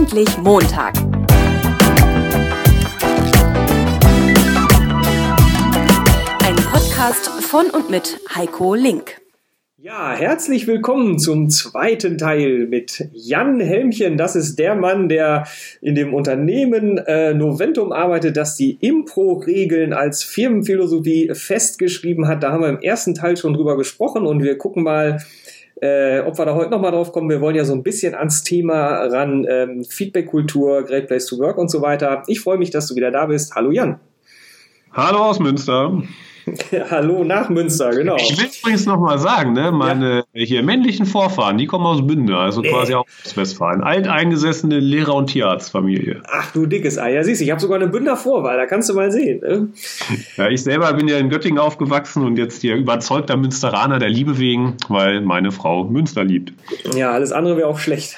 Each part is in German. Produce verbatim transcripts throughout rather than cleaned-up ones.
Endlich Montag. Ein Podcast von und mit Heiko Link. Ja, herzlich willkommen zum zweiten Teil mit Jan Helmchen. Das ist der Mann, der in dem Unternehmen äh, Noventum arbeitet, das die Impro-Regeln als Firmenphilosophie festgeschrieben hat. Da haben wir im ersten Teil schon drüber gesprochen und wir gucken mal, äh, ob wir da heute nochmal drauf kommen. Wir wollen ja so ein bisschen ans Thema ran, ähm, Feedback-Kultur, Great Place to Work und so weiter. Ich freue mich, dass du wieder da bist. Hallo Jan. Hallo aus Münster. Hallo nach Münster, genau. Ich will übrigens nochmal sagen, ne, meine ja. hier männlichen Vorfahren, die kommen aus Bünde, also nee. quasi auch aus Westfalen. Alteingesessene Lehrer- und Tierarztfamilie. Ach du dickes Ei, ja siehst du, ich habe sogar eine Bünder Vorwahl, da kannst du mal sehen. Ne? Ja, ich selber bin ja in Göttingen aufgewachsen und jetzt hier überzeugter Münsteraner der Liebe wegen, weil meine Frau Münster liebt. Ja, alles andere wäre auch schlecht.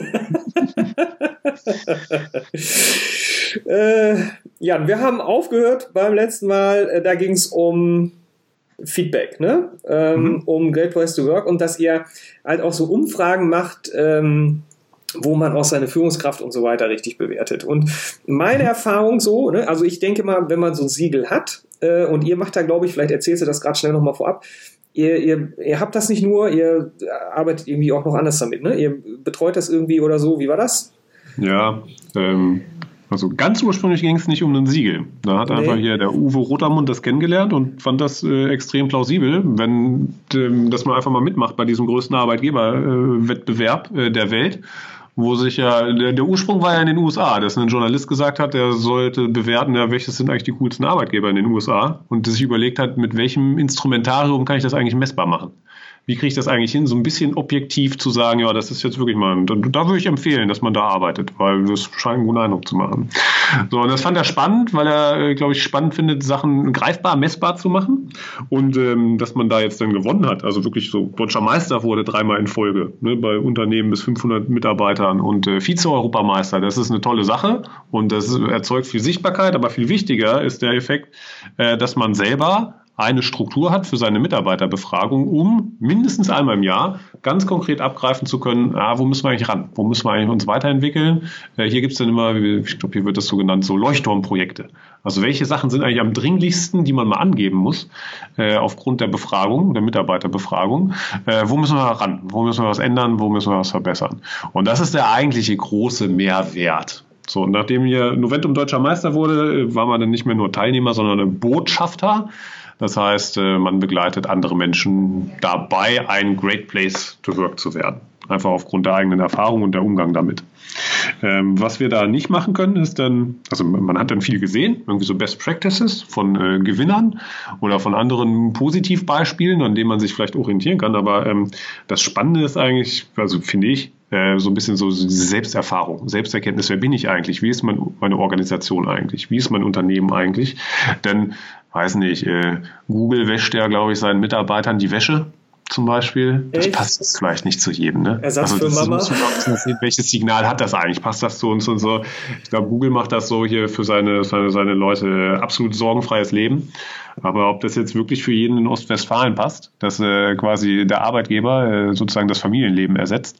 äh, ja, wir haben aufgehört beim letzten Mal, äh, da ging es um Feedback, ne? Ähm, mhm. um Great Place to Work und dass ihr halt auch so Umfragen macht, ähm, wo man auch seine Führungskraft und so weiter richtig bewertet. Und meine Erfahrung so, ne, also ich denke mal, wenn man so ein Siegel hat, äh, und ihr macht da, glaube ich, vielleicht erzählst du das gerade schnell nochmal vorab, Ihr, ihr, ihr habt das nicht nur, ihr arbeitet irgendwie auch noch anders damit, ne? Ihr betreut das irgendwie oder so, wie war das? Ja, ähm, also ganz ursprünglich ging es nicht um ein Siegel. Da hat nee. einfach hier der Uwe Rotermund das kennengelernt und fand das äh, extrem plausibel, wenn, ähm, dass man einfach mal mitmacht bei diesem größten Arbeitgeberwettbewerb äh, äh, der Welt. Wo sich ja, der, der Ursprung war ja in den U S A, dass ein Journalist gesagt hat, er sollte bewerten, ja, welches sind eigentlich die coolsten Arbeitgeber in den U S A und sich überlegt hat, mit welchem Instrumentarium kann ich das eigentlich messbar machen. Wie kriege ich das eigentlich hin, so ein bisschen objektiv zu sagen, ja, das ist jetzt wirklich mal, da, da würde ich empfehlen, dass man da arbeitet, weil das scheint einen guten Eindruck zu machen. So, und das fand er spannend, weil er, glaube ich, spannend findet, Sachen greifbar, messbar zu machen und ähm, dass man da jetzt dann gewonnen hat, also wirklich so deutscher Meister wurde dreimal in Folge, ne, bei Unternehmen bis fünfhundert Mitarbeitern und äh, Vize-Europameister, das ist eine tolle Sache und das erzeugt viel Sichtbarkeit, aber viel wichtiger ist der Effekt, äh, dass man selber eine Struktur hat für seine Mitarbeiterbefragung, um mindestens einmal im Jahr ganz konkret abgreifen zu können, ah, wo müssen wir eigentlich ran, wo müssen wir eigentlich uns weiterentwickeln. Äh, hier gibt es dann immer, ich glaube, hier wird das so genannt, so Leuchtturmprojekte. Also welche Sachen sind eigentlich am dringlichsten, die man mal angeben muss, äh, aufgrund der Befragung, der Mitarbeiterbefragung. Äh, wo müssen wir ran, wo müssen wir was ändern, wo müssen wir was verbessern. Und das ist der eigentliche große Mehrwert. So, und nachdem hier Noventum deutscher Meister wurde, war man dann nicht mehr nur Teilnehmer, sondern ein Botschafter. Das heißt, man begleitet andere Menschen dabei, ein Great Place to Work zu werden. Einfach aufgrund der eigenen Erfahrung und der Umgang damit. Ähm, was wir da nicht machen können, ist dann, also man hat dann viel gesehen, irgendwie so Best Practices von äh, Gewinnern oder von anderen Positivbeispielen, an denen man sich vielleicht orientieren kann. Aber ähm, das Spannende ist eigentlich, also finde ich, äh, so ein bisschen so diese Selbsterfahrung, Selbsterkenntnis. Wer bin ich eigentlich? Wie ist mein, meine Organisation eigentlich? Wie ist mein Unternehmen eigentlich? Denn weiß nicht, äh, Google wäscht ja, glaube ich, seinen Mitarbeitern die Wäsche zum Beispiel. Das Echt? Passt jetzt vielleicht nicht zu jedem. Ne? Ersatz also, für Mama. Muss man auch sehen, welches Signal hat das eigentlich? Passt das zu uns und so? Ich glaube, Google macht das so hier für seine, seine, seine Leute absolut sorgenfreies Leben. Aber ob das jetzt wirklich für jeden in Ostwestfalen passt, dass äh, quasi der Arbeitgeber äh, sozusagen das Familienleben ersetzt,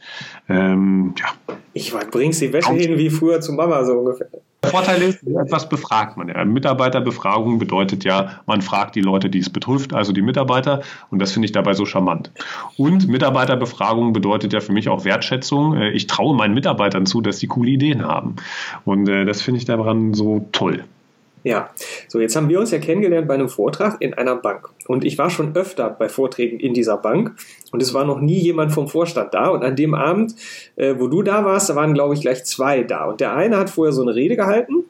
ähm, ja. Ich bring's die Wäsche hin wie früher zu Mama, so ungefähr. Der Vorteil ist, etwas befragt man. Ja. Mitarbeiterbefragung bedeutet ja, man fragt die Leute, die es betrifft, also die Mitarbeiter. Und das finde ich dabei so charmant. Und Mitarbeiterbefragung bedeutet ja für mich auch Wertschätzung. Ich traue meinen Mitarbeitern zu, dass sie coole Ideen haben. Und äh, das finde ich daran so toll. Ja, so jetzt haben wir uns ja kennengelernt bei einem Vortrag in einer Bank. Und ich war schon öfter bei Vorträgen in dieser Bank und es war noch nie jemand vom Vorstand da. Und an dem Abend, äh, wo du da warst, da waren, glaube ich, gleich zwei da. Und der eine hat vorher so eine Rede gehalten.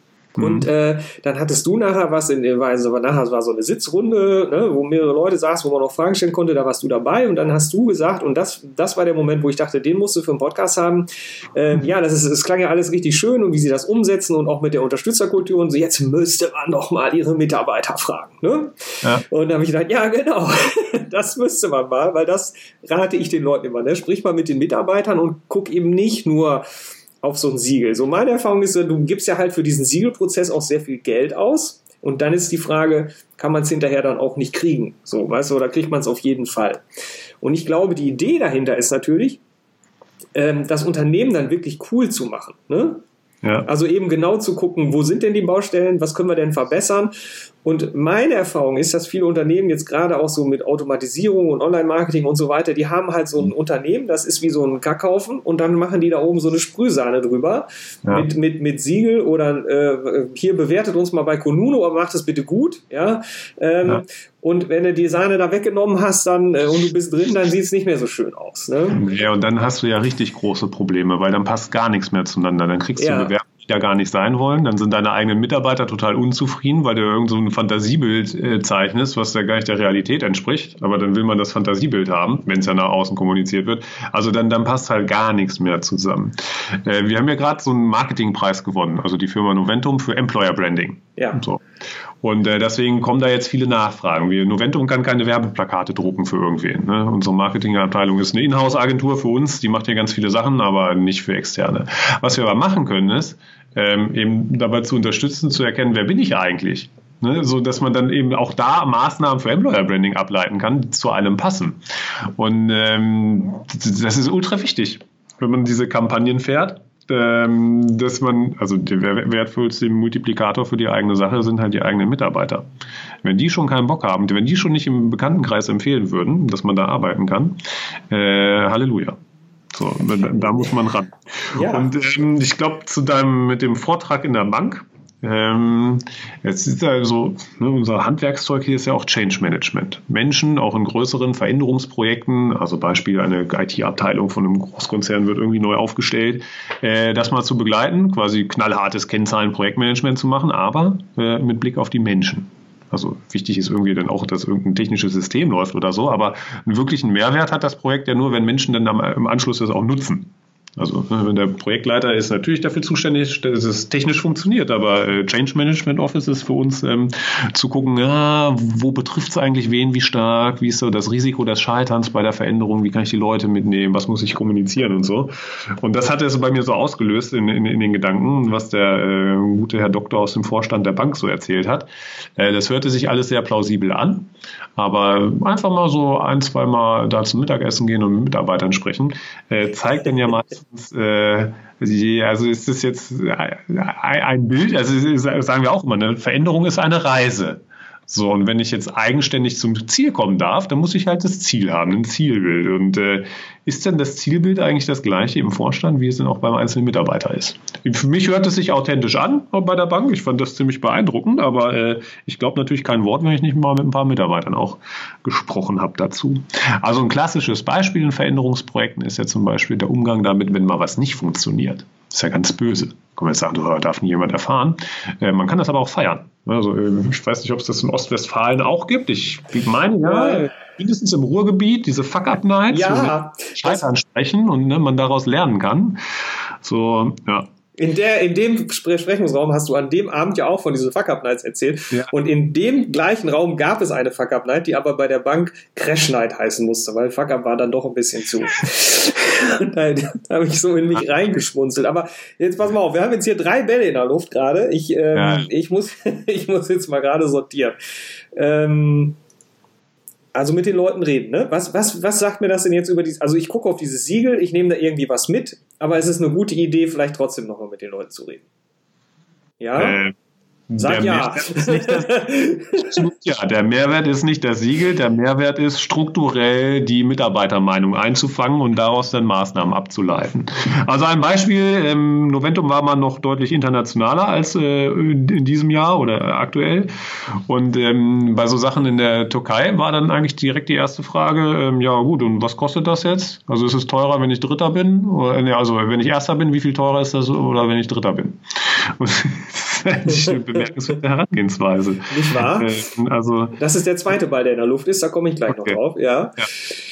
Und äh, dann hattest du nachher was, in der Weise, aber nachher war so eine Sitzrunde, ne, wo mehrere Leute saßen, wo man noch Fragen stellen konnte, da warst du dabei und dann hast du gesagt, und das, das war der Moment, wo ich dachte, den musst du für einen Podcast haben, äh, ja, das ist, es klang ja alles richtig schön und wie sie das umsetzen und auch mit der Unterstützerkultur und so, jetzt müsste man doch mal ihre Mitarbeiter fragen, ne? Ja. Und da habe ich gedacht, ja, genau, das müsste man mal, weil das rate ich den Leuten immer, ne? Sprich mal mit den Mitarbeitern und guck eben nicht nur auf so ein Siegel. So meine Erfahrung ist, du gibst ja halt für diesen Siegelprozess auch sehr viel Geld aus und dann ist die Frage, kann man es hinterher dann auch nicht kriegen? So, weißt du, oder kriegt man es auf jeden Fall? Und ich glaube, die Idee dahinter ist natürlich, ähm, das Unternehmen dann wirklich cool zu machen, ne? Ja. Also eben genau zu gucken, wo sind denn die Baustellen, was können wir denn verbessern? Und meine Erfahrung ist, dass viele Unternehmen jetzt gerade auch so mit Automatisierung und Online-Marketing und so weiter, die haben halt so ein Unternehmen, das ist wie so ein Kackhaufen und dann machen die da oben so eine Sprühsahne drüber ja. mit, mit, mit Siegel oder äh, hier bewertet uns mal bei Konuno, aber macht es bitte gut. Ja? Ähm, ja. Und wenn du die Sahne da weggenommen hast dann äh, und du bist drin, dann sieht es nicht mehr so schön aus. Ne? Ja, und dann hast du ja richtig große Probleme, weil dann passt gar nichts mehr zueinander. Dann kriegst du ja. Bewerbung, die da gar nicht sein wollen. Dann sind deine eigenen Mitarbeiter total unzufrieden, weil du irgend so ein Fantasiebild äh, zeichnest, was ja gar nicht der Realität entspricht. Aber dann will man das Fantasiebild haben, wenn es ja nach außen kommuniziert wird. Also dann, dann passt halt gar nichts mehr zusammen. Äh, wir haben ja gerade so einen Marketingpreis gewonnen, also die Firma Noventum für Employer Branding. Ja. So. Und äh, deswegen kommen da jetzt viele Nachfragen. Wir, Noventum kann keine Werbeplakate drucken für irgendwen. Ne? Unsere Marketingabteilung ist eine Inhouse-Agentur für uns, die macht hier ganz viele Sachen, aber nicht für Externe. Was wir aber machen können, ist, ähm, eben dabei zu unterstützen, zu erkennen, wer bin ich eigentlich? Ne? So dass man dann eben auch da Maßnahmen für Employer Branding ableiten kann, die zu einem passen. Und ähm, das ist ultra wichtig, wenn man diese Kampagnen fährt. Ähm, dass man, also der wertvollste Multiplikator für die eigene Sache sind halt die eigenen Mitarbeiter. Wenn die schon keinen Bock haben, wenn die schon nicht im Bekanntenkreis empfehlen würden, dass man da arbeiten kann, äh, Halleluja. So, da, da muss man ran. Ja. Und ähm, ich glaube, zu deinem, mit dem Vortrag in der Bank, Ähm, jetzt ist also, ne, unser Handwerkszeug hier ist ja auch Change Management. Menschen, auch in größeren Veränderungsprojekten, also Beispiel eine I T-Abteilung von einem Großkonzern wird irgendwie neu aufgestellt, äh, das mal zu begleiten, quasi knallhartes Kennzahlen-Projektmanagement zu machen, aber äh, mit Blick auf die Menschen. Also wichtig ist irgendwie dann auch, dass irgendein technisches System läuft oder so, aber einen wirklichen Mehrwert hat das Projekt ja nur, wenn Menschen dann am, im Anschluss das auch nutzen. Also wenn der Projektleiter ist natürlich dafür zuständig, dass es technisch funktioniert, aber äh, Change Management Office ist für uns ähm, zu gucken, ja, wo betrifft es eigentlich wen, wie stark, wie ist so das Risiko des Scheiterns bei der Veränderung, wie kann ich die Leute mitnehmen, was muss ich kommunizieren und so. Und das hat es bei mir so ausgelöst in, in, in den Gedanken, was der äh, gute Herr Doktor aus dem Vorstand der Bank so erzählt hat. Äh, das hörte sich alles sehr plausibel an, aber einfach mal so ein, zwei Mal da zum Mittagessen gehen und mit Mitarbeitern sprechen, äh, zeigt dann ja mal, Äh, also ist das jetzt ein Bild, also sagen wir auch immer, eine Veränderung ist eine Reise. So, und wenn ich jetzt eigenständig zum Ziel kommen darf, dann muss ich halt das Ziel haben, ein Zielbild. Und äh, ist denn das Zielbild eigentlich das gleiche im Vorstand, wie es denn auch beim einzelnen Mitarbeiter ist? Für mich hört es sich authentisch an bei der Bank. Ich fand das ziemlich beeindruckend, aber äh, ich glaube natürlich kein Wort, wenn ich nicht mal mit ein paar Mitarbeitern auch gesprochen habe dazu. Also ein klassisches Beispiel in Veränderungsprojekten ist ja zum Beispiel der Umgang damit, wenn mal was nicht funktioniert. Das ist ja ganz böse. Kann man jetzt sagen, da darf nie jemand erfahren. Äh, man kann das aber auch feiern. Also äh, ich weiß nicht, ob es das in Ostwestfalen auch gibt. Ich meine, ja, mindestens im Ruhrgebiet, diese Fuck-Up-Nights, ja, wo Scheiß ansprechen und ne, man daraus lernen kann. So, ja. In, der, in dem Besprechungsraum hast du an dem Abend ja auch von diesen Fuck-Up-Nights erzählt. Ja. Und in dem gleichen Raum gab es eine Fuck-Up-Night, die aber bei der Bank Crash-Night heißen musste, weil Fuck-Up war dann doch ein bisschen zu. Da habe ich so in mich reingeschmunzelt. Aber jetzt pass mal auf, wir haben jetzt hier drei Bälle in der Luft gerade. Ich, ähm, ja. ich, muss, ich muss jetzt mal gerade sortieren. Ähm... Also mit den Leuten reden, ne? Was, was, was sagt mir das denn jetzt über dieses, also ich gucke auf dieses Siegel, ich nehme da irgendwie was mit, aber es ist eine gute Idee, vielleicht trotzdem nochmal mit den Leuten zu reden. Ja? Äh, Sag ja. Ist nicht das, ja. Der Mehrwert ist nicht das Siegel, der Mehrwert ist strukturell die Mitarbeitermeinung einzufangen und daraus dann Maßnahmen abzuleiten. Also ein Beispiel, ähm, Noventum war mal noch deutlich internationaler als äh, in diesem Jahr oder aktuell und ähm, bei so Sachen in der Türkei war dann eigentlich direkt die erste Frage, ähm, ja gut, und was kostet das jetzt? Also ist es teurer, wenn ich Dritter bin? Oder, ne, also wenn ich Erster bin, wie viel teurer ist das oder wenn ich Dritter bin? Und das ist eine bemerkenswerte Herangehensweise. Nicht wahr? Äh, also, das ist der zweite Ball, der in der Luft ist, da komme ich gleich okay. noch drauf. Ja. ja.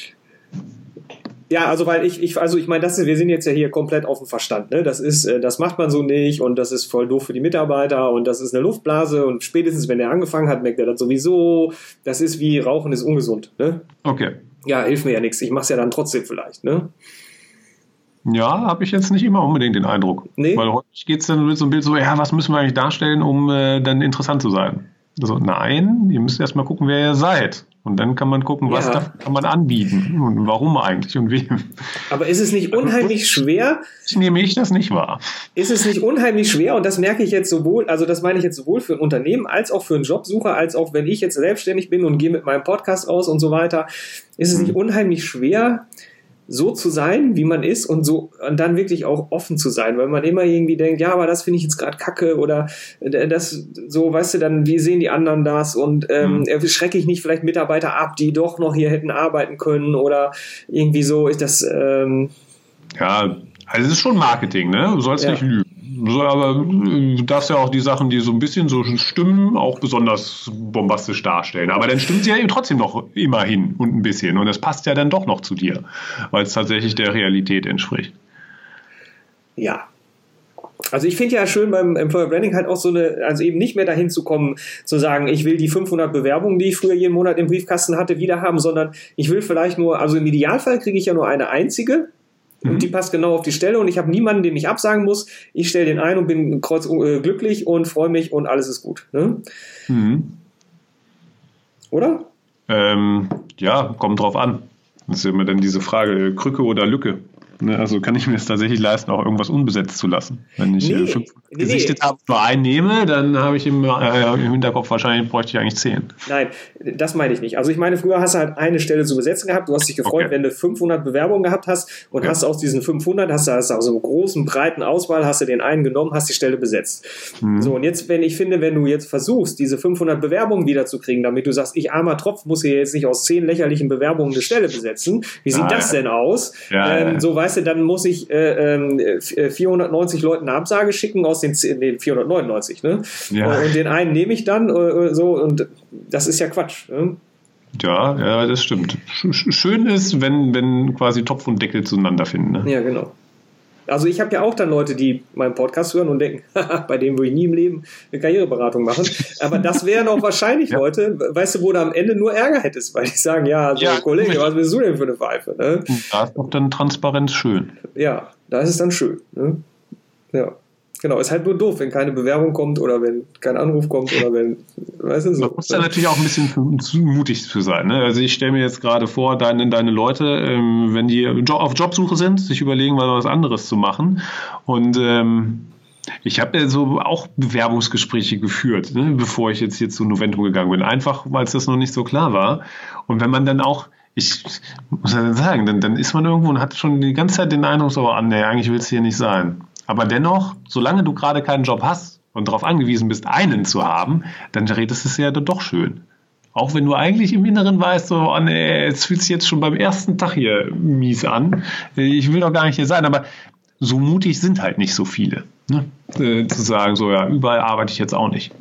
Ja, also weil ich, ich also ich meine, das ist, wir sind jetzt ja hier komplett auf dem Verstand, ne? Das ist, das macht man so nicht und das ist voll doof für die Mitarbeiter und das ist eine Luftblase und spätestens, wenn er angefangen hat, merkt er das sowieso. Das ist wie Rauchen ist ungesund, ne? Okay. Ja, hilft mir ja nichts. Ich mache es ja dann trotzdem vielleicht, ne? Ja, habe ich jetzt nicht immer unbedingt den Eindruck. Nee? Weil häufig geht es dann mit so einem Bild so, ja, was müssen wir eigentlich darstellen, um äh, dann interessant zu sein? Also nein, ihr müsst erstmal gucken, wer ihr seid. Und dann kann man gucken, was ja. da kann man anbieten und warum eigentlich und wem. Aber ist es nicht unheimlich schwer? Ich nehme ich das nicht wahr. Ist es nicht unheimlich schwer? Und das merke ich jetzt sowohl, also das meine ich jetzt sowohl für ein Unternehmen als auch für einen Jobsucher, als auch wenn ich jetzt selbstständig bin und gehe mit meinem Podcast raus und so weiter. Ist es nicht unheimlich schwer, so zu sein, wie man ist und so und dann wirklich auch offen zu sein, weil man immer irgendwie denkt, ja, aber das finde ich jetzt gerade kacke oder das so, weißt du, dann wie sehen die anderen das und ähm, mhm. schrecke ich nicht vielleicht Mitarbeiter ab, die doch noch hier hätten arbeiten können oder irgendwie so ist das ähm ja, also es ist schon Marketing, ne? Du sollst ja. nicht lügen. So, aber du darfst ja auch die Sachen, die so ein bisschen so stimmen, auch besonders bombastisch darstellen. Aber dann stimmt sie ja eben trotzdem noch immerhin und ein bisschen. Und das passt ja dann doch noch zu dir, weil es tatsächlich der Realität entspricht. Ja. Also ich finde ja schön beim Employer Branding halt auch so eine, also eben nicht mehr dahin zu kommen, zu sagen, ich will die fünfhundert Bewerbungen, die ich früher jeden Monat im Briefkasten hatte, wieder haben, sondern ich will vielleicht nur, also im Idealfall kriege ich ja nur eine einzige, und mhm. die passt genau auf die Stelle und ich habe niemanden, den ich absagen muss. Ich stelle den ein und bin kreuz äh, glücklich und freue mich und alles ist gut. Ne? Mhm. Oder? Ähm, ja, kommt drauf an. Das ist ja immer dann diese Frage, Krücke oder Lücke. Also kann ich mir es tatsächlich leisten, auch irgendwas unbesetzt zu lassen. Wenn ich nee, fünf nee, gesichtet nee. habe, nur einen nehme, dann habe ich im, äh, im Hinterkopf wahrscheinlich, bräuchte ich eigentlich zehn. Nein, das meine ich nicht. Also ich meine, früher hast du halt eine Stelle zu besetzen gehabt. Du hast dich gefreut, okay. wenn du fünfhundert Bewerbungen gehabt hast und okay. hast aus diesen fünfhundert, hast du aus so einer großen, breiten Auswahl, hast du den einen genommen, hast die Stelle besetzt. Mhm. So, und jetzt, wenn ich finde, wenn du jetzt versuchst, diese fünfhundert Bewerbungen wiederzukriegen, damit du sagst, ich armer Tropf muss hier jetzt nicht aus zehn lächerlichen Bewerbungen eine Stelle besetzen. Wie sieht ah, das ja. denn aus? Ja, ähm, ja. So, weißt du, dann muss ich äh, vierhundertneunzig Leuten eine Absage schicken aus den, den vierhundertneunundneunzig, ne? Ja. Und den einen nehme ich dann äh, so und das ist ja Quatsch. Ne? Ja, ja, das stimmt. Schön ist, wenn, wenn quasi Topf und Deckel zueinander finden. Ne? Ja, genau. Also ich habe ja auch dann Leute, die meinen Podcast hören und denken, bei denen würde ich nie im Leben eine Karriereberatung machen. Aber das wären auch wahrscheinlich ja. Leute, weißt du, wo du am Ende nur Ärger hättest, weil die sagen, ja, so, ja Kollege, was bist du denn für eine Pfeife? Ne? Da ist doch dann Transparenz schön. Ja, da ist es dann schön. Ne? Ja. Genau, ist halt nur doof, wenn keine Bewerbung kommt oder wenn kein Anruf kommt oder wenn, weißt du, so. Man muss da natürlich auch ein bisschen zu mutig für sein. Ne? Also ich stelle mir jetzt gerade vor, deine, deine Leute, ähm, wenn die auf Jobsuche sind, sich überlegen, mal was anderes zu machen. Und ähm, ich habe ja so auch Bewerbungsgespräche geführt, ne, bevor ich jetzt hier zu Novento gegangen bin. Einfach, weil es das noch nicht so klar war. Und wenn man dann auch Ich muss ja sagen, dann, dann ist man irgendwo und hat schon die ganze Zeit den Eindruck, so, oh, nee, eigentlich willst du hier nicht sein. Aber dennoch, solange du gerade keinen Job hast und darauf angewiesen bist, einen zu haben, dann redest es ja doch schön. Auch wenn du eigentlich im Inneren weißt, so, oh nee, es fühlt sich jetzt schon beim ersten Tag hier mies an. Ich will doch gar nicht hier sein. Aber so mutig sind halt nicht so viele. Ne? Äh, zu sagen, so, ja, überall arbeite ich jetzt auch nicht.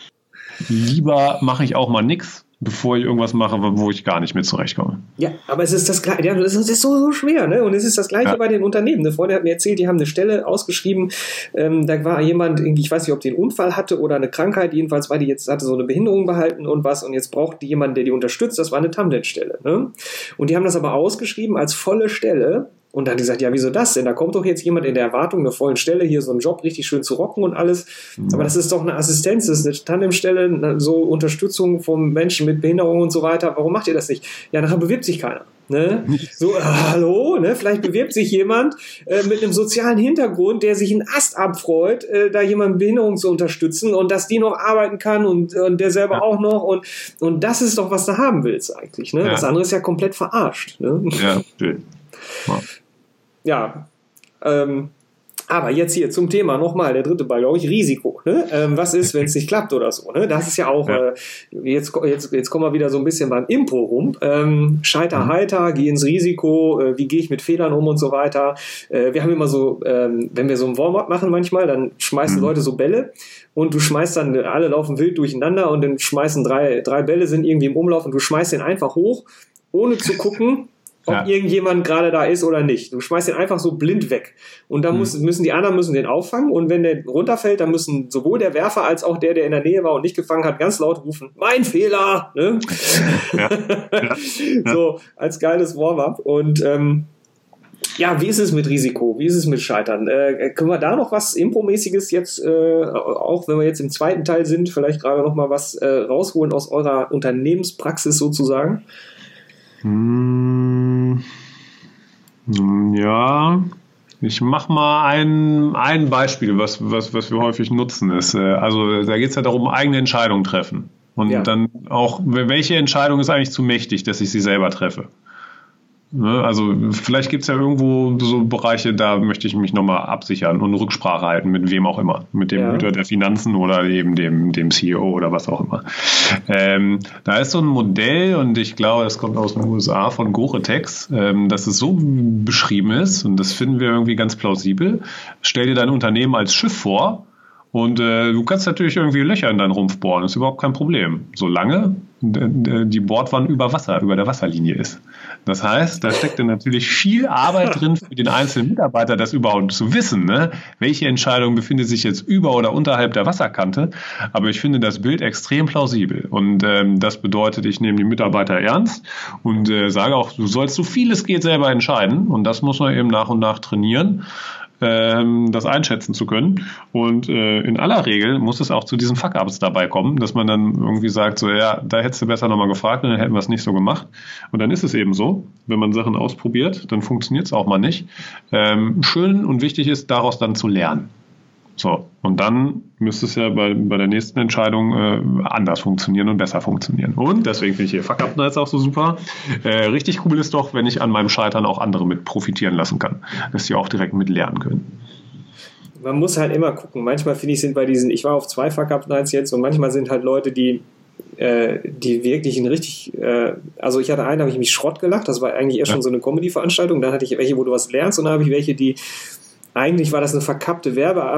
Lieber mache ich auch mal nichts, bevor ich irgendwas mache, wo ich gar nicht mit zurechtkomme. Ja, aber es ist das Gleiche, ja, das ist so, so schwer, ne? Und es ist das Gleiche ja. bei den Unternehmen. Eine Freundin hat mir erzählt, die haben eine Stelle ausgeschrieben, ähm, da war jemand, ich weiß nicht, ob die einen Unfall hatte oder eine Krankheit, jedenfalls war die jetzt, hatte so eine Behinderung behalten und was, und jetzt braucht die jemanden, der die unterstützt, das war eine Tamlet-Stelle, ne? Und die haben das aber ausgeschrieben als volle Stelle. Und dann hat die gesagt, ja, wieso das denn? Da kommt doch jetzt jemand in der Erwartung, eine vollen Stelle, hier so einen Job richtig schön zu rocken und alles. Aber das ist doch eine Assistenz, das ist eine Tandemstelle, so Unterstützung von Menschen mit Behinderung und so weiter. Warum macht ihr das nicht? Ja, nachher bewirbt sich keiner. Ne? So, äh, hallo, ne? Vielleicht bewirbt sich jemand äh, mit einem sozialen Hintergrund, der sich einen Ast abfreut, äh, da jemand mit Behinderung zu unterstützen und dass die noch arbeiten kann und, und der selber ja. auch noch. Und, und das ist doch, was du haben willst eigentlich. Ne? Ja. Das andere ist ja komplett verarscht. Ne? Ja, schön. Ja. Ja, ähm, aber jetzt hier zum Thema nochmal, der dritte Ball, glaube ich, Risiko. Ne? Ähm, was ist, wenn es nicht klappt oder so? Ne? Das ist ja auch, ja. Äh, jetzt, jetzt, jetzt kommen wir wieder so ein bisschen beim Impro rum. Ähm, Scheiter, mhm. heiter, geh ins Risiko, äh, wie gehe ich mit Fehlern um und so weiter. Äh, wir haben immer so, ähm, wenn wir so ein Warm-up machen manchmal, dann schmeißen mhm. Leute so Bälle und du schmeißt dann, alle laufen wild durcheinander und dann schmeißen drei, drei Bälle, sind irgendwie im Umlauf und du schmeißt den einfach hoch, ohne zu gucken, ob ja. irgendjemand gerade da ist oder nicht. Du schmeißt den einfach so blind weg. Und dann muss, müssen die anderen müssen den auffangen. Und wenn der runterfällt, dann müssen sowohl der Werfer als auch der, der in der Nähe war und nicht gefangen hat, ganz laut rufen, mein Fehler! Ne? Ja. Ja. Ja. So, als geiles Warm-up. Und ähm, Ja, wie ist es mit Risiko? Wie ist es mit Scheitern? Äh, können wir da noch was Impro-mäßiges jetzt, äh, auch wenn wir jetzt im zweiten Teil sind, vielleicht gerade noch mal was äh, rausholen aus eurer Unternehmenspraxis sozusagen? Hm, ja, ich mache mal ein, ein Beispiel, was, was, was wir häufig nutzen. Ist, äh, also da geht es ja darum, eigene Entscheidungen treffen. Und ja. dann auch, welche Entscheidung ist eigentlich zu mächtig, dass ich sie selber treffe? Also vielleicht gibt es ja irgendwo so Bereiche, da möchte ich mich nochmal absichern und Rücksprache halten, mit wem auch immer. Mit dem ja. Hüter der Finanzen oder eben dem, dem C E O oder was auch immer. Ähm, da ist so ein Modell, und ich glaube, das kommt aus den U S A von Gore-Tex, ähm, dass es so beschrieben ist, und das finden wir irgendwie ganz plausibel. Stell dir dein Unternehmen als Schiff vor, und äh, du kannst natürlich irgendwie Löcher in deinen Rumpf bohren, das ist überhaupt kein Problem, solange die Bordwand über Wasser, über der Wasserlinie ist. Das heißt, da steckt dann natürlich viel Arbeit drin für den einzelnen Mitarbeiter, das überhaupt zu wissen, ne? Welche Entscheidung befindet sich jetzt über oder unterhalb der Wasserkante. Aber ich finde das Bild extrem plausibel. Und ähm, das bedeutet, ich nehme die Mitarbeiter ernst und äh, sage auch, du sollst so viel es geht selber entscheiden. Und das muss man eben nach und nach trainieren, das einschätzen zu können. Und äh, in aller Regel muss es auch zu diesen Fuck-Ups dabei kommen, dass man dann irgendwie sagt, so ja, da hättest du besser nochmal gefragt und dann hätten wir es nicht so gemacht. Und dann ist es eben so, wenn man Sachen ausprobiert, dann funktioniert es auch mal nicht. Ähm, schön und wichtig ist, daraus dann zu lernen. So, und dann müsste es ja bei, bei der nächsten Entscheidung äh, anders funktionieren und besser funktionieren. Und deswegen finde ich hier Fuck-Up-Nights auch so super. Äh, richtig cool ist doch, wenn ich an meinem Scheitern auch andere mit profitieren lassen kann, dass die auch direkt mit lernen können. Man muss halt immer gucken. Manchmal finde ich, sind bei diesen, ich war auf zwei Fuck-Up-Nights jetzt, und manchmal sind halt Leute, die äh, die wirklich ein richtig, äh, also ich hatte einen, da habe ich mich Schrott gelacht, das war eigentlich eher schon so eine Comedy-Veranstaltung, dann hatte ich welche, wo du was lernst, und dann habe ich welche, die eigentlich war das eine verkappte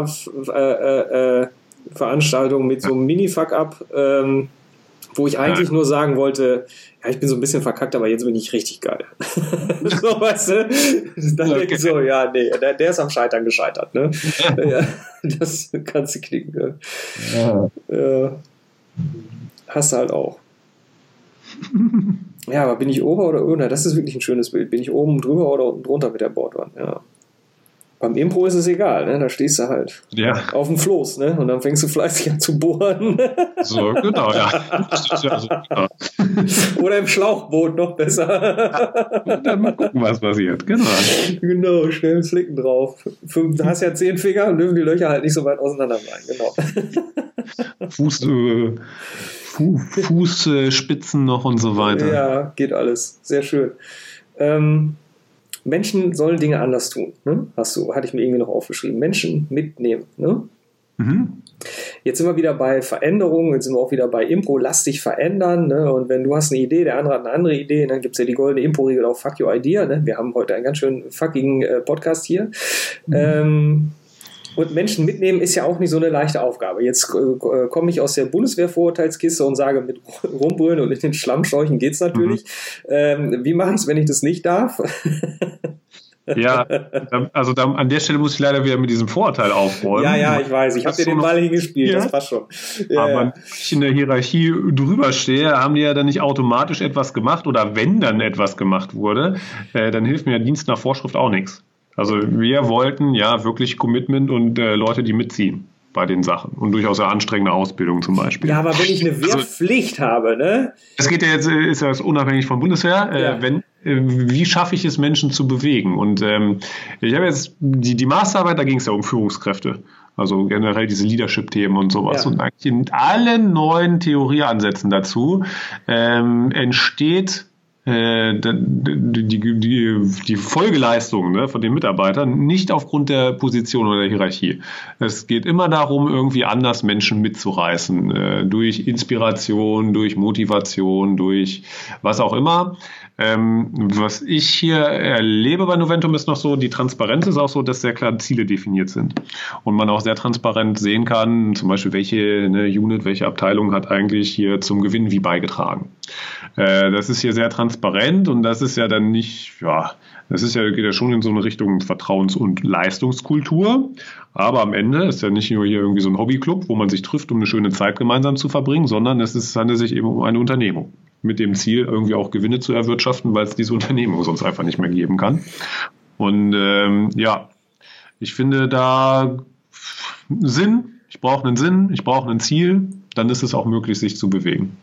Werbeveranstaltung äh, äh, mit so einem Mini-Fuck-Up, ähm, wo ich eigentlich nur sagen wollte, ja, ich bin so ein bisschen verkackt, aber jetzt bin ich richtig geil. So, weißt du? Dann okay. denke ich so, ja, nee, der, der ist am Scheitern gescheitert. Ne? Ja, das kannst du knicken. Ne? Ja. Äh, hast du halt auch. Ja, aber bin ich ober oder unter? Das ist wirklich ein schönes Bild. Bin ich oben drüber oder unten drunter mit der Bordwand? Ja. Beim Impro ist es egal, ne? Da stehst du halt ja. auf dem Floß, ne? Und dann fängst du fleißig an zu bohren. So, genau, ja. Also, genau. Oder im Schlauchboot, noch besser. Ja, und dann mal gucken, was passiert. Genau. Genau, schnell einen Flicken drauf. Fünf, du hast ja zehn Finger und dürfen die Löcher halt nicht so weit auseinander sein. Genau. Fuß, äh, Fu- Fußspitzen noch und so weiter. Ja, geht alles. Sehr schön. Ähm, Menschen sollen Dinge anders tun. Ne? Hast du, hatte ich mir irgendwie noch aufgeschrieben. Menschen mitnehmen. Ne? Mhm. Jetzt sind wir wieder bei Veränderungen, jetzt sind wir auch wieder bei Impro, lass dich verändern. Ne? Und wenn du hast eine Idee, der andere hat eine andere Idee, dann gibt es ja die goldene Impro-Regel auf Fuck Your Idea. Ne? Wir haben heute einen ganz schönen fucking äh, Podcast hier. Mhm. Ähm, Und Menschen mitnehmen ist ja auch nicht so eine leichte Aufgabe. Jetzt äh, komme ich aus der Bundeswehr-Vorurteilskiste und sage, mit Rumbrüllen und in den Schlammscheuchen geht's natürlich. Mhm. Ähm, wie mache ich es, wenn ich das nicht darf? Ja, also da, an der Stelle muss ich leider wieder mit diesem Vorurteil aufräumen. Ja, ja, ich weiß. Ich habe dir den Ball hingespielt, ja. Das passt schon. Ja, aber ja. wenn ich in der Hierarchie drüber stehe, haben die ja dann nicht automatisch etwas gemacht, oder wenn dann etwas gemacht wurde, äh, dann hilft mir der Dienst nach Vorschrift auch nichts. Also wir wollten ja wirklich Commitment und äh, Leute, die mitziehen bei den Sachen. Und durchaus eine anstrengende Ausbildung zum Beispiel. Ja, aber wenn ich eine Wehrpflicht also, habe, ne? Es geht ja jetzt, ist ja unabhängig von Bundeswehr, ja. äh, wenn, äh, wie schaffe ich es, Menschen zu bewegen? Und ähm, ich habe jetzt die, die Masterarbeit, da ging es ja um Führungskräfte. Also generell diese Leadership-Themen und sowas. Ja. Und eigentlich in allen neuen Theorieansätzen dazu ähm, entsteht Die, die, die, die Folgeleistung, ne, von den Mitarbeitern nicht aufgrund der Position oder der Hierarchie. Es geht immer darum, irgendwie anders Menschen mitzureißen, äh, durch Inspiration, durch Motivation, durch was auch immer. Ähm, was ich hier erlebe bei Noventum ist noch so, die Transparenz ist auch so, dass sehr klar Ziele definiert sind und man auch sehr transparent sehen kann, zum Beispiel welche eine Unit, welche Abteilung hat eigentlich hier zum Gewinn wie beigetragen. Äh, das ist hier sehr transparent und das ist ja dann nicht, ja, das ist ja, geht ja schon in so eine Richtung Vertrauens- und Leistungskultur, aber am Ende ist ja nicht nur hier irgendwie so ein Hobbyclub, wo man sich trifft, um eine schöne Zeit gemeinsam zu verbringen, sondern es, ist, es handelt sich eben um eine Unternehmung mit dem Ziel, irgendwie auch Gewinne zu erwirtschaften, weil es diese Unternehmung sonst einfach nicht mehr geben kann. Und ähm, ja, ich finde da Sinn, ich brauche einen Sinn, ich brauche ein Ziel, dann ist es auch möglich, sich zu bewegen.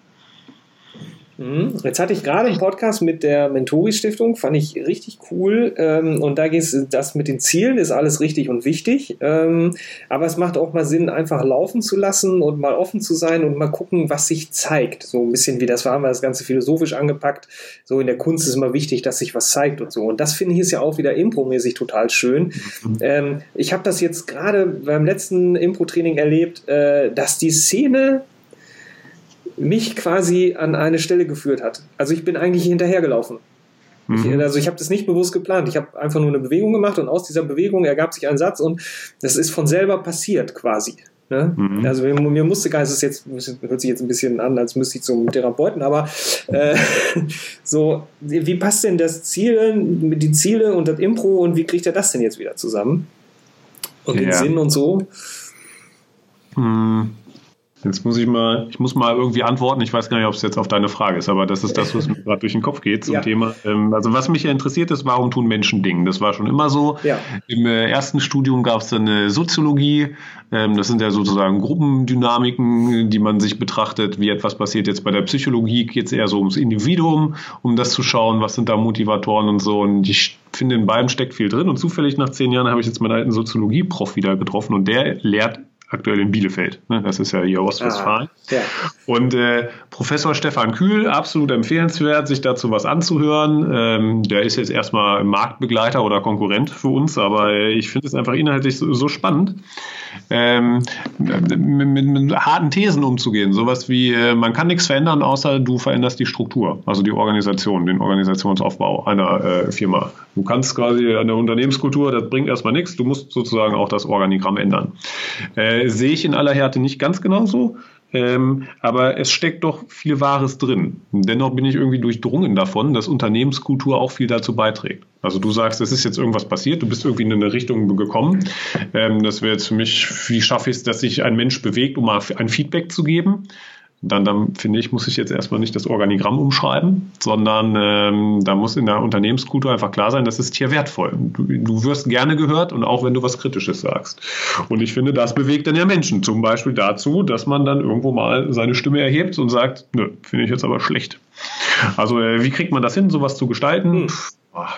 Jetzt hatte ich gerade einen Podcast mit der Mentori-Stiftung, fand ich richtig cool. Und da geht es, das mit den Zielen ist alles richtig und wichtig. Aber es macht auch mal Sinn, einfach laufen zu lassen und mal offen zu sein und mal gucken, was sich zeigt. So ein bisschen wie das war, haben wir das Ganze philosophisch angepackt. So in der Kunst ist immer wichtig, dass sich was zeigt und so. Und das finde ich ist ja auch wieder impromäßig total schön. Mhm. Ich habe das jetzt gerade beim letzten Impro-Training erlebt, dass die Szene mich quasi an eine Stelle geführt hat. Also ich bin eigentlich hinterhergelaufen. Mhm. Ich, also ich habe das nicht bewusst geplant. Ich habe einfach nur eine Bewegung gemacht und aus dieser Bewegung ergab sich ein Satz und das ist von selber passiert quasi. Ne? Mhm. Also mir, mir musste gar, es ist jetzt, hört sich jetzt ein bisschen an, als müsste ich zum Therapeuten, aber äh, so, wie passt denn das Ziel, die Ziele und das Impro und wie kriegt er das denn jetzt wieder zusammen? Und den ja. Sinn und so? Mhm. Jetzt muss ich mal, ich muss mal irgendwie antworten. Ich weiß gar nicht, ob es jetzt auf deine Frage ist, aber das ist das, was mir gerade durch den Kopf geht zum ja. Thema. Also was mich ja interessiert ist, warum tun Menschen Dinge? Das war schon immer so. Ja. Im ersten Studium gab es dann eine Soziologie. Das sind ja sozusagen Gruppendynamiken, die man sich betrachtet, wie etwas passiert. Jetzt bei der Psychologie geht es eher so ums Individuum, um das zu schauen, was sind da Motivatoren und so. Und ich finde, in beidem steckt viel drin. Und zufällig nach zehn Jahren habe ich jetzt meinen alten Soziologie-Prof wieder getroffen und der lehrt aktuell in Bielefeld. Das ist ja hier Ostwestfalen. Ah, ja. Und äh, Professor Stefan Kühl, absolut empfehlenswert, sich dazu was anzuhören. Ähm, der ist jetzt erstmal Marktbegleiter oder Konkurrent für uns, aber äh, ich finde es einfach inhaltlich so, so spannend, ähm, mit, mit, mit harten Thesen umzugehen. Sowas wie, äh, man kann nichts verändern, außer du veränderst die Struktur, also die Organisation, den Organisationsaufbau einer äh, Firma. Du kannst quasi eine Unternehmenskultur, das bringt erstmal nichts, du musst sozusagen auch das Organigramm ändern. Äh, sehe ich in aller Härte nicht ganz genauso, ähm, aber es steckt doch viel Wahres drin. Dennoch bin ich irgendwie durchdrungen davon, dass Unternehmenskultur auch viel dazu beiträgt. Also du sagst, es ist jetzt irgendwas passiert, du bist irgendwie in eine Richtung gekommen. Ähm, das wäre jetzt für mich, wie schaffe ich es, dass sich ein Mensch bewegt, um mal ein Feedback zu geben. Dann, dann finde ich, muss ich jetzt erstmal nicht das Organigramm umschreiben, sondern ähm, da muss in der Unternehmenskultur einfach klar sein, das ist hier wertvoll. Du, du wirst gerne gehört und auch wenn du was Kritisches sagst. Und ich finde, das bewegt dann ja Menschen. Zum Beispiel dazu, dass man dann irgendwo mal seine Stimme erhebt und sagt, nö, finde ich jetzt aber schlecht. Also äh, wie kriegt man das hin, sowas zu gestalten? Hm. Ach,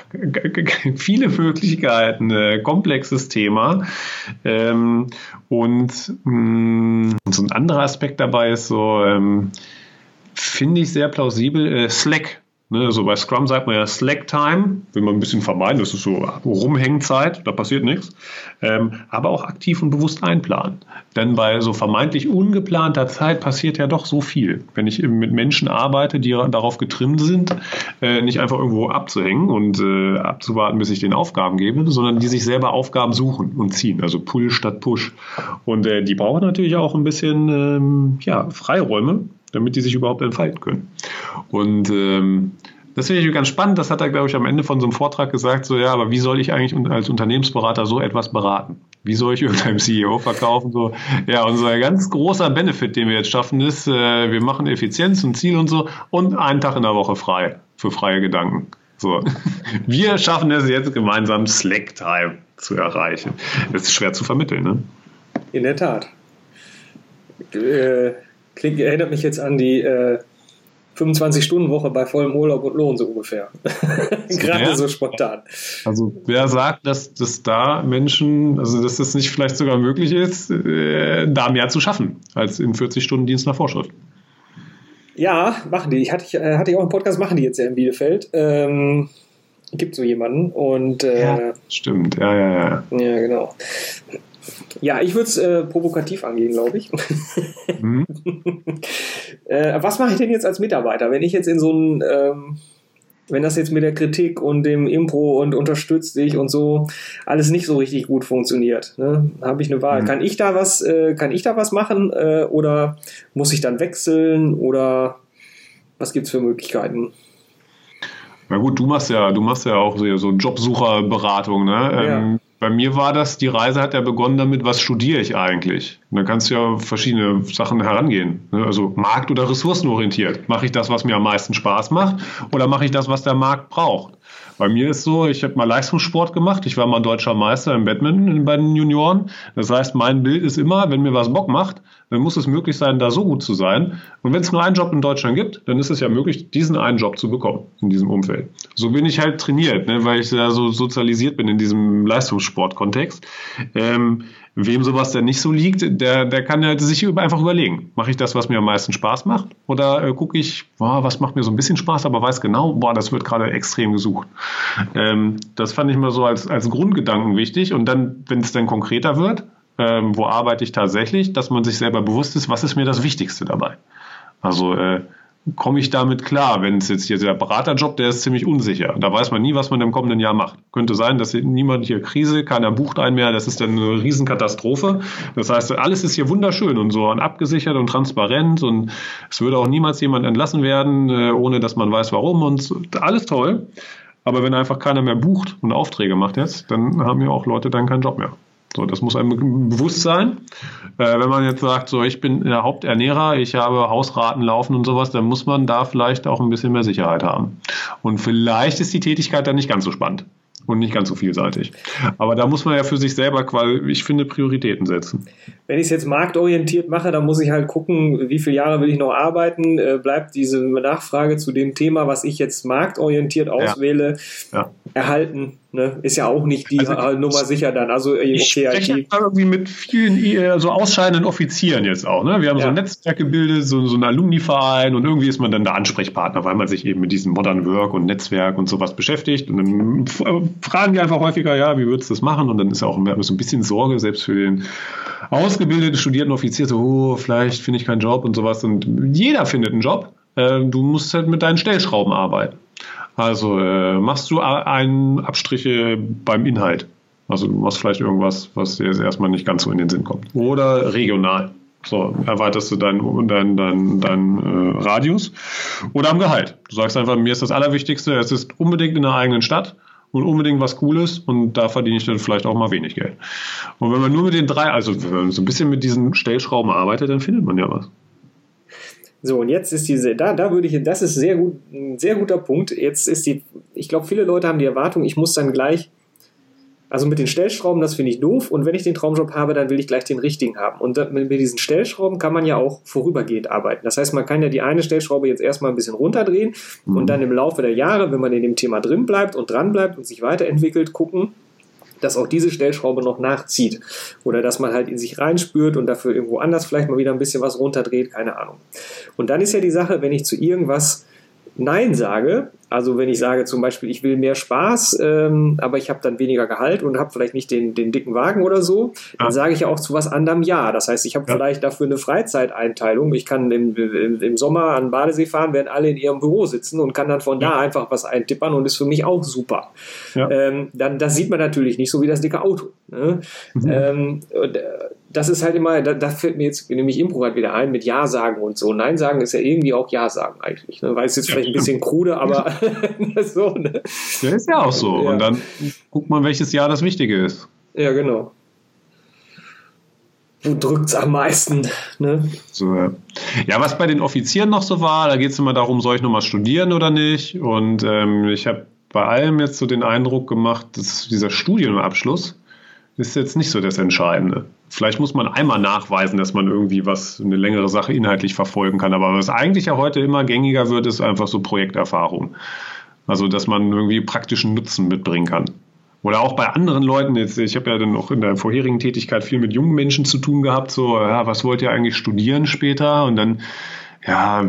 viele Möglichkeiten, äh, komplexes Thema. Ähm, und mh, so ein anderer Aspekt dabei ist so, ähm, finde ich sehr plausibel, äh, Slack. Ne, so bei Scrum sagt man ja Slack-Time, will man ein bisschen vermeiden, das ist so Rumhängzeit, da passiert nichts, ähm, aber auch aktiv und bewusst einplanen. Denn bei so vermeintlich ungeplanter Zeit passiert ja doch so viel. Wenn ich mit Menschen arbeite, die darauf getrimmt sind, äh, nicht einfach irgendwo abzuhängen und äh, abzuwarten, bis ich den Aufgaben gebe, sondern die sich selber Aufgaben suchen und ziehen, also Pull statt Push. Und äh, die brauchen natürlich auch ein bisschen ähm, ja, Freiräume, damit die sich überhaupt entfalten können. Und ähm, das finde ich ganz spannend. Das hat er, glaube ich, am Ende von so einem Vortrag gesagt, so ja, aber wie soll ich eigentlich als Unternehmensberater so etwas beraten? Wie soll ich irgendeinem C E O verkaufen? So, ja, unser ganz großer Benefit, den wir jetzt schaffen, ist, äh, wir machen Effizienz und Ziel und so und einen Tag in der Woche frei für freie Gedanken. So. Wir schaffen es jetzt gemeinsam, Slack-Time zu erreichen. Das ist schwer zu vermitteln, ne? In der Tat. Äh, klingt, erinnert mich jetzt an die äh, fünfundzwanzig-Stunden-Woche bei vollem Urlaub und Lohn, so ungefähr. Gerade ja. So spontan. Also wer sagt, dass, dass da Menschen, also dass das nicht vielleicht sogar möglich ist, äh, da mehr zu schaffen, als in vierzig Stunden Dienst nach Vorschrift? Ja, machen die. Ich hatte, ich, hatte ich auch einen Podcast, machen die jetzt ja in Bielefeld. Ähm, gibt so jemanden. Und, äh, ja, stimmt, ja, ja, ja. Ja, genau. Ja, ich würde es äh, provokativ angehen, glaube ich. Mhm. äh, was mache ich denn jetzt als Mitarbeiter, wenn ich jetzt in so ein, ähm, wenn das jetzt mit der Kritik und dem Impro und unterstützt dich und so alles nicht so richtig gut funktioniert, ne? Habe ich eine Wahl. Mhm. Kann ich da was, äh, kann ich da was machen äh, oder muss ich dann wechseln oder was gibt's für Möglichkeiten? Na gut, du machst ja, du machst ja auch so, so Jobsucherberatung, ne? Ja. Ähm, Bei mir war das, die Reise hat ja begonnen damit, was studiere ich eigentlich? Und dann kannst du ja verschiedene Sachen herangehen. Also markt- oder ressourcenorientiert. Mache ich das, was mir am meisten Spaß macht, oder mache ich das, was der Markt braucht? Bei mir ist so, ich habe mal Leistungssport gemacht. Ich war mal deutscher Meister im Badminton bei den Junioren. Das heißt, mein Bild ist immer, wenn mir was Bock macht, dann muss es möglich sein, da so gut zu sein. Und wenn es nur einen Job in Deutschland gibt, dann ist es ja möglich, diesen einen Job zu bekommen in diesem Umfeld. So bin ich halt trainiert, ne, weil ich ja so sozialisiert bin in diesem Leistungssportkontext. Ähm, wem sowas denn nicht so liegt, der, der kann ja sich einfach überlegen, mache ich das, was mir am meisten Spaß macht? Oder äh, gucke ich, boah, was macht mir so ein bisschen Spaß, aber weiß genau, boah, das wird gerade extrem gesucht. Ähm, das fand ich mal so als, als Grundgedanken wichtig. Und dann, wenn es dann konkreter wird, ähm, wo arbeite ich tatsächlich, dass man sich selber bewusst ist, was ist mir das Wichtigste dabei? Also äh, komme ich damit klar, wenn es jetzt hier der Beraterjob, der ist ziemlich unsicher. Da weiß man nie, was man im kommenden Jahr macht. Könnte sein, dass niemand hier Krise, keiner bucht einen mehr, das ist dann eine Riesenkatastrophe. Das heißt, alles ist hier wunderschön und so und abgesichert und transparent und es würde auch niemals jemand entlassen werden, äh, ohne dass man weiß, warum und so. Alles toll. Aber wenn einfach keiner mehr bucht und Aufträge macht jetzt, dann haben ja auch Leute dann keinen Job mehr. So, das muss einem bewusst sein. Äh, wenn man jetzt sagt, so, ich bin der Haupternährer, ich habe Hausraten laufen und sowas, dann muss man da vielleicht auch ein bisschen mehr Sicherheit haben. Und vielleicht ist die Tätigkeit dann nicht ganz so spannend und nicht ganz so vielseitig. Aber da muss man ja für sich selber, weil ich finde, Prioritäten setzen. Wenn ich es jetzt marktorientiert mache, dann muss ich halt gucken, wie viele Jahre will ich noch arbeiten, äh, bleibt diese Nachfrage zu dem Thema, was ich jetzt marktorientiert auswähle, ja. Ja. erhalten. Ne? Ist ja auch nicht die also, Nummer sicher dann. Also, okay, ich spreche irgendwie mit vielen so ausscheidenden Offizieren jetzt auch. Ne? Wir haben ja. so ein Netzwerk gebildet, so, so einen Alumni-Verein und irgendwie ist man dann der Ansprechpartner, weil man sich eben mit diesem Modern Work und Netzwerk und sowas beschäftigt. Und dann fragen die einfach häufiger, ja, wie würdest du das machen? Und dann ist ja auch so ein bisschen Sorge, selbst für den ausgebildeten, studierten Offizier, so, oh, vielleicht finde ich keinen Job und sowas. Und jeder findet einen Job. Du musst halt mit deinen Stellschrauben arbeiten. Also äh, machst du einen Abstriche beim Inhalt. Also du machst vielleicht irgendwas, was dir jetzt erstmal nicht ganz so in den Sinn kommt. Oder regional. So, erweiterst du deinen dein, dein, dein, äh, Radius. Oder am Gehalt. Du sagst einfach, mir ist das Allerwichtigste, es ist unbedingt in der eigenen Stadt und unbedingt was Cooles und da verdiene ich dann vielleicht auch mal wenig Geld. Und wenn man nur mit den drei, also wenn man so ein bisschen mit diesen Stellschrauben arbeitet, dann findet man ja was. So, und jetzt ist diese, da, da würde ich, das ist sehr gut, ein sehr guter Punkt. Jetzt ist die, ich glaube, viele Leute haben die Erwartung, ich muss dann gleich, also mit den Stellschrauben, das finde ich doof. Und wenn ich den Traumjob habe, dann will ich gleich den richtigen haben. Und mit diesen Stellschrauben kann man ja auch vorübergehend arbeiten. Das heißt, man kann ja die eine Stellschraube jetzt erstmal ein bisschen runterdrehen mhm. und dann im Laufe der Jahre, wenn man in dem Thema drin bleibt und dran bleibt und sich weiterentwickelt, gucken, dass auch diese Stellschraube noch nachzieht. Oder dass man halt in sich reinspürt und dafür irgendwo anders vielleicht mal wieder ein bisschen was runterdreht, keine Ahnung. Und dann ist ja die Sache, wenn ich zu irgendwas Nein sage, also wenn ich sage zum Beispiel, ich will mehr Spaß, ähm, aber ich habe dann weniger Gehalt und habe vielleicht nicht den, den dicken Wagen oder so, dann ja. sage ich ja auch zu was anderem Ja. Das heißt, ich habe ja. vielleicht dafür eine Freizeiteinteilung. Ich kann im, im, im Sommer an den Badesee fahren, während alle in ihrem Büro sitzen und kann dann von ja. da einfach was eintippern und ist für mich auch super. Ja. Ähm, dann, das sieht man natürlich nicht so wie das dicke Auto. Ne? Mhm. Ähm, und, äh, das ist halt immer, da, da fällt mir jetzt nämlich Impro halt wieder ein mit Ja sagen und so. Nein sagen ist ja irgendwie auch Ja sagen eigentlich. Ne? Weil es jetzt ja, vielleicht ein bisschen krude, aber so. Ne? Ja, ist ja auch so. Ja. Und dann guckt man, welches Ja das Wichtige ist. Ja, genau. Wo drückt es am meisten? Ne? So, ja. ja, was bei den Offizieren noch so war, da geht es immer darum, soll ich nochmal studieren oder nicht? Und ähm, ich habe bei allem jetzt so den Eindruck gemacht, dass dieser Studienabschluss ist jetzt nicht so das Entscheidende. Vielleicht muss man einmal nachweisen, dass man irgendwie was, eine längere Sache inhaltlich verfolgen kann. Aber was eigentlich ja heute immer gängiger wird, ist einfach so Projekterfahrung. Also, dass man irgendwie praktischen Nutzen mitbringen kann. Oder auch bei anderen Leuten, jetzt, ich habe ja dann auch in der vorherigen Tätigkeit viel mit jungen Menschen zu tun gehabt, so, ja, was wollt ihr eigentlich studieren später? Und dann, ja,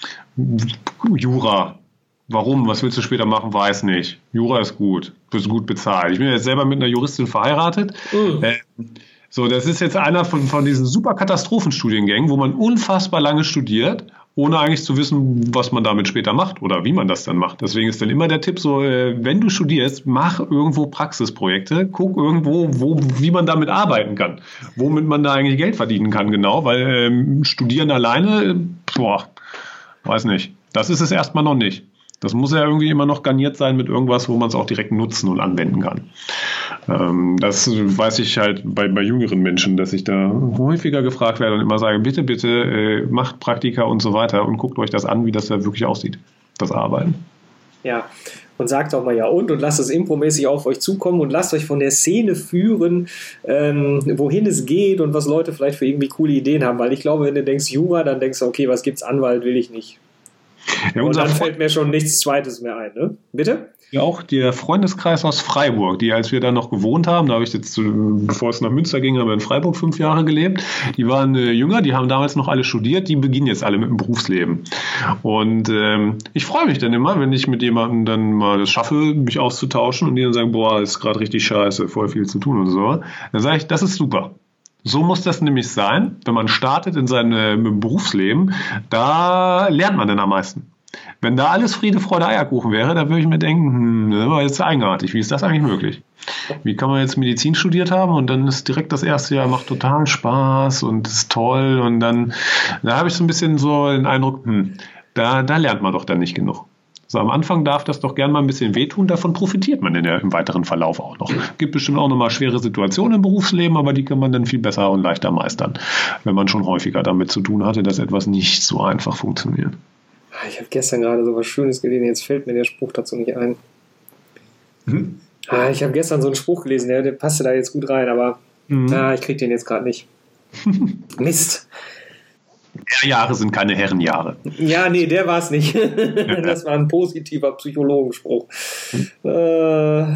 Jura. Warum? Was willst du später machen? Weiß nicht. Jura ist gut. Bist gut bezahlt. Ich bin jetzt selber mit einer Juristin verheiratet. Mhm. Äh, so, das ist jetzt einer von, von diesen super Katastrophenstudiengängen, wo man unfassbar lange studiert, ohne eigentlich zu wissen, was man damit später macht oder wie man das dann macht. Deswegen ist dann immer der Tipp so, äh, wenn du studierst, mach irgendwo Praxisprojekte, guck irgendwo, wo, wie man damit arbeiten kann, womit man da eigentlich Geld verdienen kann, genau, weil ähm, studieren alleine, boah, weiß nicht. Das ist es erstmal noch nicht. Das muss ja irgendwie immer noch garniert sein mit irgendwas, wo man es auch direkt nutzen und anwenden kann. Ähm, das weiß ich halt bei, bei jüngeren Menschen, dass ich da häufiger gefragt werde und immer sage, bitte, bitte äh, macht Praktika und so weiter und guckt euch das an, wie das da wirklich aussieht, das Arbeiten. Ja, und sagt auch mal ja und und lasst es impromäßig auf euch zukommen und lasst euch von der Szene führen, ähm, wohin es geht und was Leute vielleicht für irgendwie coole Ideen haben, weil ich glaube, wenn du denkst Jura, dann denkst du, okay, was gibt's, Anwalt will ich nicht. Ja, und dann fällt mir schon nichts Zweites mehr ein, ne? Bitte? Ja, auch der Freundeskreis aus Freiburg, die, als wir da noch gewohnt haben, da habe ich jetzt, bevor es nach Münster ging, haben wir in Freiburg fünf Jahre gelebt, die waren äh, jünger, die haben damals noch alle studiert, die beginnen jetzt alle mit dem Berufsleben. Und ähm, ich freue mich dann immer, wenn ich mit jemandem dann mal das schaffe, mich auszutauschen und die dann sagen, boah, ist gerade richtig scheiße, voll viel zu tun und so. Dann sage ich, das ist super. So muss das nämlich sein, wenn man startet in seinem Berufsleben, da lernt man dann am meisten. Wenn da alles Friede, Freude, Eierkuchen wäre, dann würde ich mir denken, hm, das war jetzt eigenartig, wie ist das eigentlich möglich? Wie kann man jetzt Medizin studiert haben und dann ist direkt das erste Jahr, macht total Spaß und ist toll und dann, da habe ich so ein bisschen so den Eindruck, hm, da, da lernt man doch dann nicht genug. So, am Anfang darf das doch gern mal ein bisschen wehtun, davon profitiert man in der, im weiteren Verlauf auch noch. Es gibt bestimmt auch nochmal schwere Situationen im Berufsleben, aber die kann man dann viel besser und leichter meistern, wenn man schon häufiger damit zu tun hatte, dass etwas nicht so einfach funktioniert. Ich habe gestern gerade so was Schönes gelesen, jetzt fällt mir der Spruch dazu nicht ein. Mhm. Ah, ich habe gestern so einen Spruch gelesen, der, der passte da jetzt gut rein, aber mhm. ah, ich kriege den jetzt gerade nicht. Mist. Herrenjahre sind keine Herrenjahre. Ja, nee, der war es nicht. Das war ein positiver Psychologenspruch. Äh...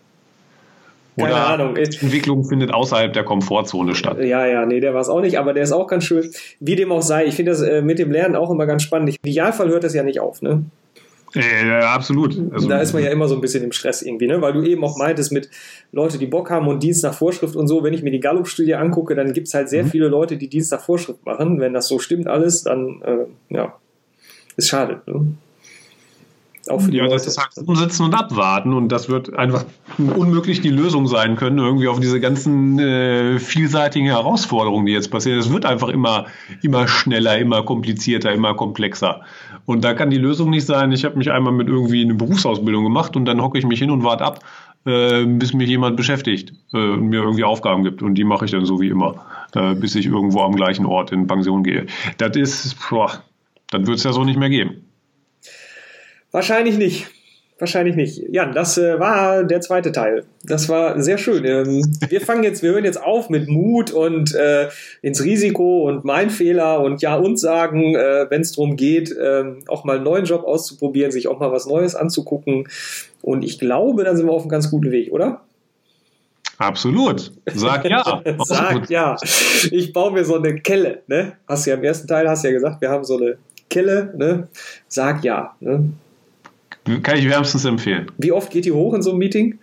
Keine Oder Ahnung. Entwicklung findet außerhalb der Komfortzone statt. Ja, ja, nee, der war es auch nicht, aber der ist auch ganz schön. Wie dem auch sei, ich finde das äh, mit dem Lernen auch immer ganz spannend. Im Idealfall hört das ja nicht auf, ne? Äh, absolut. Also, da ist man ja immer so ein bisschen im Stress irgendwie, ne? Weil du eben auch meintest mit Leute, die Bock haben und Dienst nach Vorschrift und so. Wenn ich mir die Gallup-Studie angucke, dann gibt es halt sehr mhm. viele Leute, die Dienst nach Vorschrift machen. Wenn das so stimmt alles, dann, äh, ja, ist schade, ne? Auch für die ja, Leute. das ist halt umsitzen und abwarten und das wird einfach unmöglich die Lösung sein können, irgendwie auf diese ganzen äh, vielseitigen Herausforderungen, die jetzt passieren. Es wird einfach immer, immer schneller, immer komplizierter, immer komplexer. Und da kann die Lösung nicht sein, ich habe mich einmal mit irgendwie eine Berufsausbildung gemacht und dann hocke ich mich hin und warte ab, äh, bis mich jemand beschäftigt äh, und mir irgendwie Aufgaben gibt. Und die mache ich dann so wie immer, äh, bis ich irgendwo am gleichen Ort in Pension gehe. Das ist, boah, dann wird es ja so nicht mehr geben. Wahrscheinlich nicht. Wahrscheinlich nicht. Jan, das äh, war der zweite Teil. Das war sehr schön. Ähm, wir fangen jetzt, wir hören jetzt auf mit Mut und äh, ins Risiko und mein Fehler und ja und sagen, äh, wenn es darum geht, äh, auch mal einen neuen Job auszuprobieren, sich auch mal was Neues anzugucken. Und ich glaube, dann sind wir auf einem ganz guten Weg, oder? Absolut. Sag ja. Sag ja. Ich baue mir so eine Kelle. Ne? Hast du ja im ersten Teil hast du ja gesagt, wir haben so eine Kelle. Ne? Sag ja. Ne? Kann ich wärmstens empfehlen. Wie oft geht die hoch in so einem Meeting?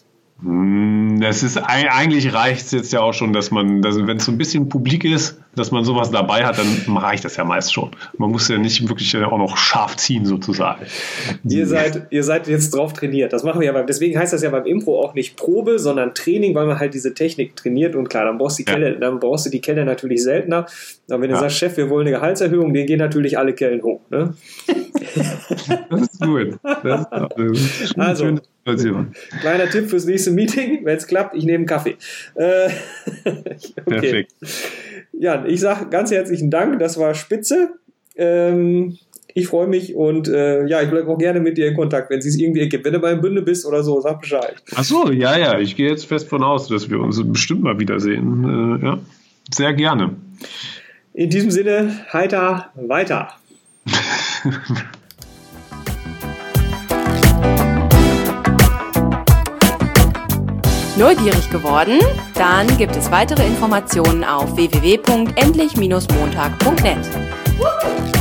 Das ist, eigentlich reicht es jetzt ja auch schon, dass man, dass, wenn es so ein bisschen publik ist, dass man sowas dabei hat, dann reicht das ja meist schon. Man muss ja nicht wirklich auch noch scharf ziehen, sozusagen. Ihr seid, ihr seid jetzt drauf trainiert. Das machen wir ja beim, deswegen heißt das ja beim Impro auch nicht Probe, sondern Training, weil man halt diese Technik trainiert und klar, dann brauchst du die Kelle, ja. dann brauchst du die Kelle natürlich seltener. Aber wenn du ja. sagst, Chef, wir wollen eine Gehaltserhöhung, dann gehen natürlich alle Kellen hoch. Ne? Das ist gut. Das ist, das ist also, kleiner Tipp fürs nächste Meeting, wenn es klappt, ich nehme einen Kaffee. Äh, okay. Perfekt. Jan, ich sage ganz herzlichen Dank, das war spitze. Ähm, ich freue mich und äh, ja, ich bleibe auch gerne mit dir in Kontakt, wenn es sich irgendwie ergibt. Wenn du mal in Bünde bist oder so, sag Bescheid. Ach so, ja, ja, ich gehe jetzt fest von aus, dass wir uns bestimmt mal wiedersehen. Äh, ja, sehr gerne. In diesem Sinne, heiter weiter. Neugierig geworden? Dann gibt es weitere Informationen auf w w w punkt endlich Bindestrich montag punkt net.